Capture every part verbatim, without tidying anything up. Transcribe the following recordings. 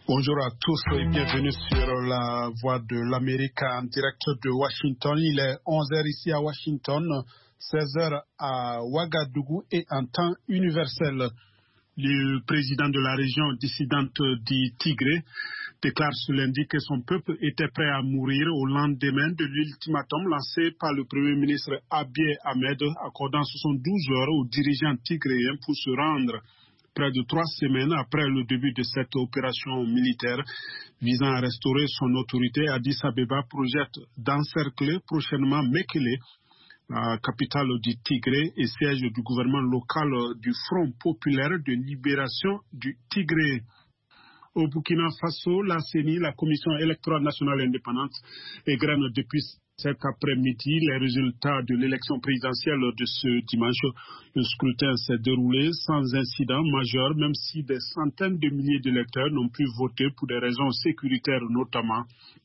Bonjour à tous et bienvenue sur la Voix de l'Amérique en direct de Washington. Il est onze heures ici à Washington, seize heures à Ouagadougou et en temps universel. Le président de la région dissidente du Tigré déclare ce lundi que son peuple était prêt à mourir au lendemain de l'ultimatum lancé par le Premier ministre Abiy Ahmed, accordant soixante-douze heures aux dirigeants tigréens pour se rendre près de trois semaines après le début de cette opération militaire visant à restaurer son autorité. Addis Abeba projette d'encercler prochainement Mekele, la capitale du Tigré et siège du gouvernement local du Front populaire de libération du Tigré. Au Burkina Faso, la C E N I, la Commission électorale nationale indépendante, égrène depuis cet après-midi les résultats de l'élection présidentielle de ce dimanche. Le scrutin s'est déroulé sans incident majeur, même si des centaines de milliers d'électeurs n'ont pu voter pour des raisons sécuritaires notamment.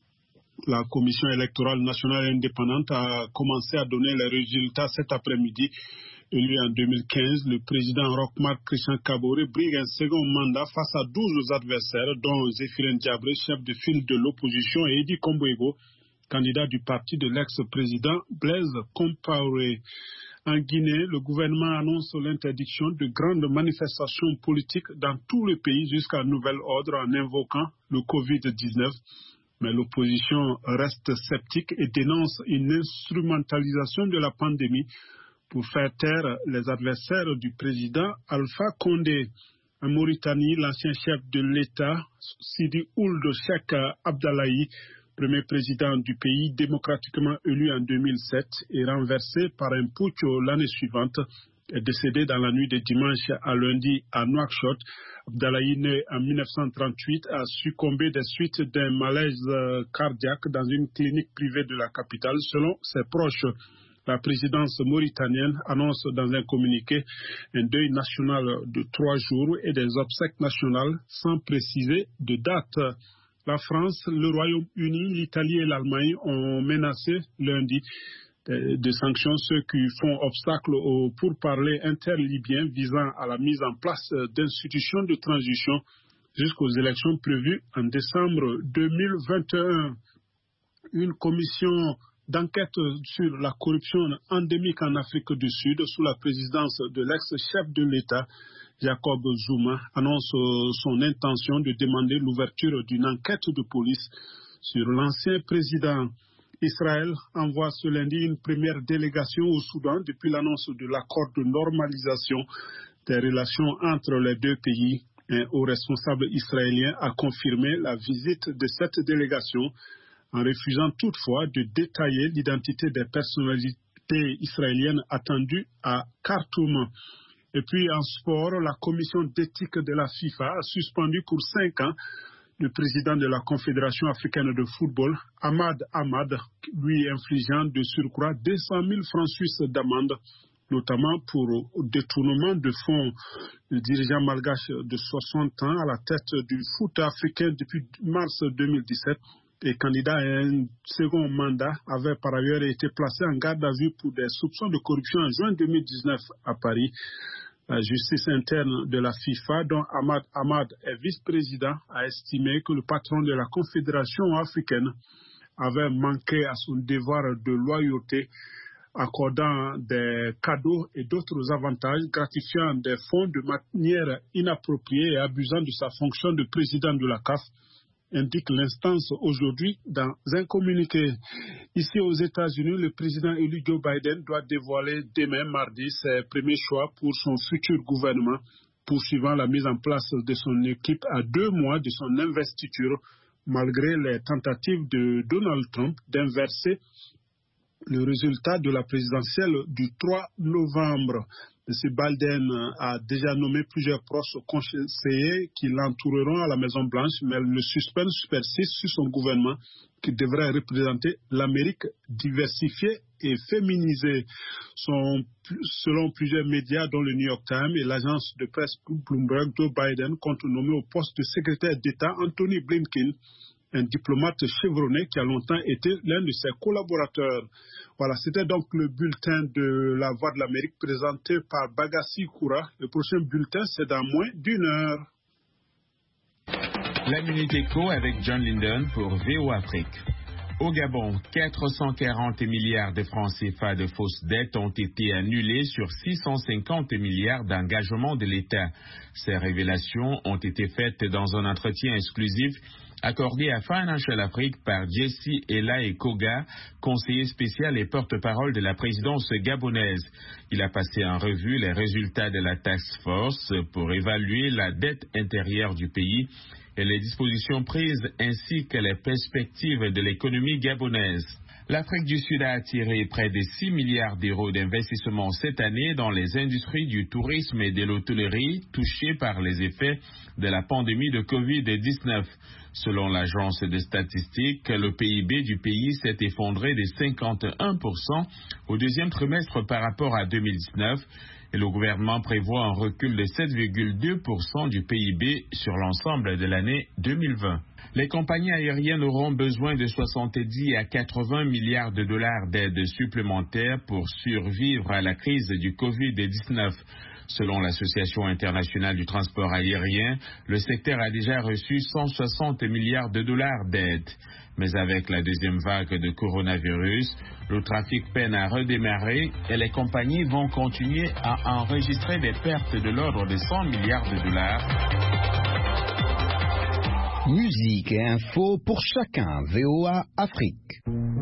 La Commission électorale nationale indépendante a commencé à donner les résultats cet après-midi. Élu en deux mille quinze, le président Roch-Marc Christian Kaboré brigue un second mandat face à douze adversaires, dont Zéphirin Diabré, chef de file de l'opposition, et Edi Kombouego, candidat du parti de l'ex-président Blaise Compaoré. En Guinée, le gouvernement annonce l'interdiction de grandes manifestations politiques dans tout le pays jusqu'à nouvel ordre en invoquant le covid dix-neuf. Mais l'opposition reste sceptique et dénonce une instrumentalisation de la pandémie pour faire taire les adversaires du président Alpha Condé. En Mauritanie, l'ancien chef de l'État, Sidi Ould Cheikh Abdallahi, premier président du pays démocratiquement élu en deux mille sept et renversé par un putsch l'année suivante, est décédé dans la nuit de dimanche à lundi à Nouakchott. Abdallahi, né en mille neuf cent trente-huit, a succombé des suites d'un malaise cardiaque dans une clinique privée de la capitale, selon ses proches. La présidence mauritanienne annonce dans un communiqué un deuil national de trois jours et des obsèques nationales sans préciser de date. La France, le Royaume-Uni, l'Italie et l'Allemagne ont menacé lundi de sanctions, ceux qui font obstacle aux pourparlers interlibyens visant à la mise en place d'institutions de transition jusqu'aux élections prévues en décembre deux mille vingt et un. Une commission d'enquête sur la corruption endémique en Afrique du Sud sous la présidence de l'ex-chef de l'État, Jacob Zuma, annonce son intention de demander l'ouverture d'une enquête de police sur l'ancien président. Israël envoie ce lundi une première délégation au Soudan depuis l'annonce de l'accord de normalisation des relations entre les deux pays. Un haut responsable israélien a confirmé la visite de cette délégation en refusant toutefois de détailler l'identité des personnalités israéliennes attendues à Khartoum. Et puis en sport, la commission d'éthique de la FIFA a suspendu pour cinq ans le président de la Confédération africaine de football, Ahmad Ahmad, lui infligeant de surcroît deux cent mille francs suisses d'amende, notamment pour détournement de fonds. Le dirigeant malgache de soixante ans à la tête du foot africain depuis mars deux mille dix-sept et candidat à un second mandat avait par ailleurs été placé en garde à vue pour des soupçons de corruption en juin deux mille dix-neuf à Paris. La justice interne de la FIFA, dont Ahmad Ahmad est vice-président, a estimé que le patron de la Confédération africaine avait manqué à son devoir de loyauté, accordant des cadeaux et d'autres avantages, gratifiant des fonds de manière inappropriée et abusant de sa fonction de président de la C A F, indique l'instance aujourd'hui dans un communiqué. Ici aux États-Unis, le président élu Joe Biden doit dévoiler demain mardi ses premiers choix pour son futur gouvernement, poursuivant la mise en place de son équipe à deux mois de son investiture, malgré les tentatives de Donald Trump d'inverser le résultat de la présidentielle du trois novembre. M. Biden a déjà nommé plusieurs proches conseillers qui l'entoureront à la Maison-Blanche, mais le suspense persiste sur son gouvernement qui devrait représenter l'Amérique diversifiée et féminisée. Son, selon plusieurs médias, dont le New York Times et l'agence de presse Bloomberg, Joe Biden compte nommer au poste de secrétaire d'État Anthony Blinken, un diplomate chevronné qui a longtemps été l'un de ses collaborateurs. Voilà, c'était donc le bulletin de la Voix de l'Amérique présenté par Bagassi Koura. Le prochain bulletin, c'est dans moins d'une heure. La Minute Éco avec John Linden pour V O Afrique. Au Gabon, quatre cent quarante milliards de francs C F A de fausses dettes ont été annulées sur six cent cinquante milliards d'engagements de l'État. Ces révélations ont été faites dans un entretien exclusif accordé à Financial Afrique par Jesse Ela Koga, conseiller spécial et porte-parole de la présidence gabonaise. Il a passé en revue les résultats de la task force pour évaluer la dette intérieure du pays et les dispositions prises ainsi que les perspectives de l'économie gabonaise. L'Afrique du Sud a attiré près de six milliards d'euros d'investissement cette année dans les industries du tourisme et de l'hôtellerie touchées par les effets de la pandémie de covid dix-neuf. Selon l'agence de statistiques, le P I B du pays s'est effondré de cinquante et un pour cent au deuxième trimestre par rapport à deux mille dix-neuf et le gouvernement prévoit un recul de sept virgule deux pour cent du P I B sur l'ensemble de l'année deux mille vingt. Les compagnies aériennes auront besoin de soixante-dix à quatre-vingts milliards de dollars d'aide supplémentaires pour survivre à la crise du covid dix-neuf. Selon l'Association internationale du transport aérien, le secteur a déjà reçu cent soixante milliards de dollars d'aide. Mais avec la deuxième vague de coronavirus, le trafic peine à redémarrer et les compagnies vont continuer à enregistrer des pertes de l'ordre de cent milliards de dollars. Musique et info pour chacun. V O A Afrique.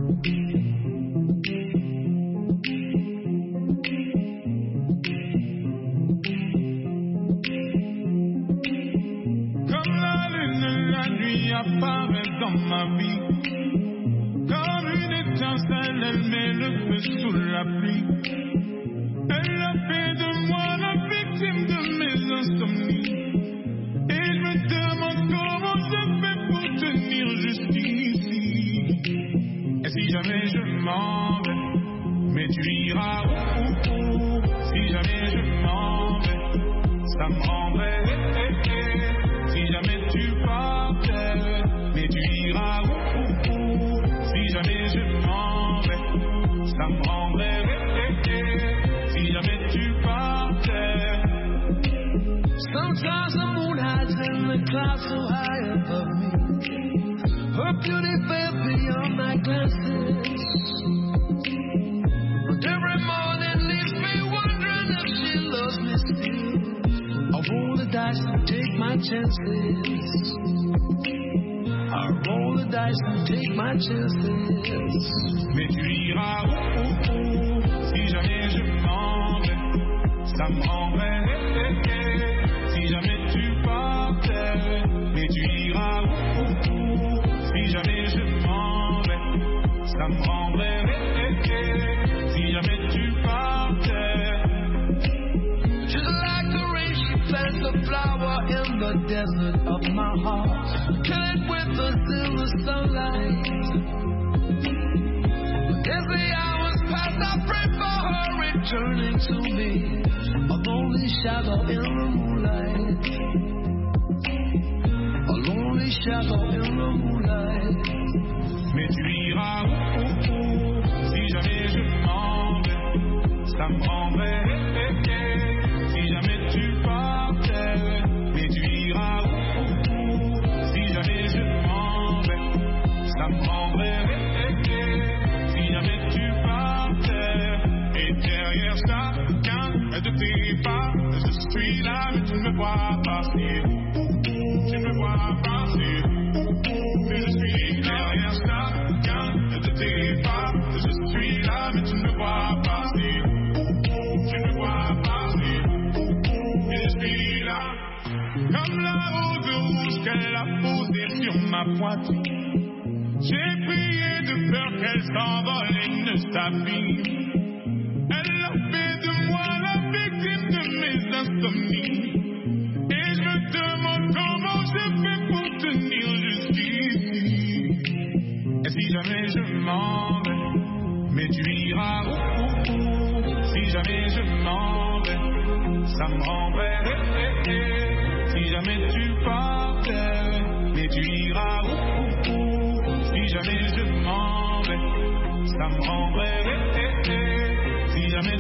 Apparaît dans ma vie comme une étincelle, elle met le feu sous la pluie. Elle a fait de moi la victime de mes insomnies. Et je me demande comment je fais pour tenir jusqu'ici. Et si jamais je m'en vais, mais tu iras où, où, où. Si jamais je m'en vais, ça me rendrait. Si jamais tu partais, mais tu iras où, où, où. Si jamais je m'en vais, ça me rendrait. Si jamais tu partais. Sometimes the moon hides in the clouds so high above me. Her beauty fell beyond my glances. But every morning leaves me wondering if she loves me still. I roll the dice and take my chances. I roll the dice and take my chances. Mais tu iras où, où, où. Si jamais je m'en vais, ça me rendrait. Si jamais tu partais, mais tu iras où, où, où. Si jamais je m'en vais, ça me rendrait. Si jamais tu partais. Just like the rain, she plants a flower in the desert of my heart. Kill it with the silver sunlight. As the hours pass, I pray for her returning to me. A lonely shadow in the moonlight. A lonely shadow in the moonlight. Mais tu iras où, où, où. Si jamais je m'en vais, ça me rendrait. Si jamais tu partais, mais tu iras où, où, où. Si jamais je m'en vais, ça me rendrait. Si jamais tu partais, et derrière chacun de tes pas, je suis là, mais tu ne me vois pas passer. Tu ne me vois pas passer. Mais je suis derrière chacun de tes pas, je suis là, mais tu ne me vois pas passer. Tu ne me vois pas passer. Mais je suis là, comme la rose rouge qu'elle a posée sur ma poitrine. J'ai prié de peur qu'elle s'envole et ne s'abîme. Elle a fait de moi la victime de mes insomnies. Et je me demande comment je fais pour tenir jusqu'ici. Et si jamais je m'en vais, mais tu iras où, où, où. Si jamais je m'en vais, ça me rendrait. Si jamais tu partais, mais tu iras où, où, où. Si jamais je m'en vais, ça me rendrait. Si jamais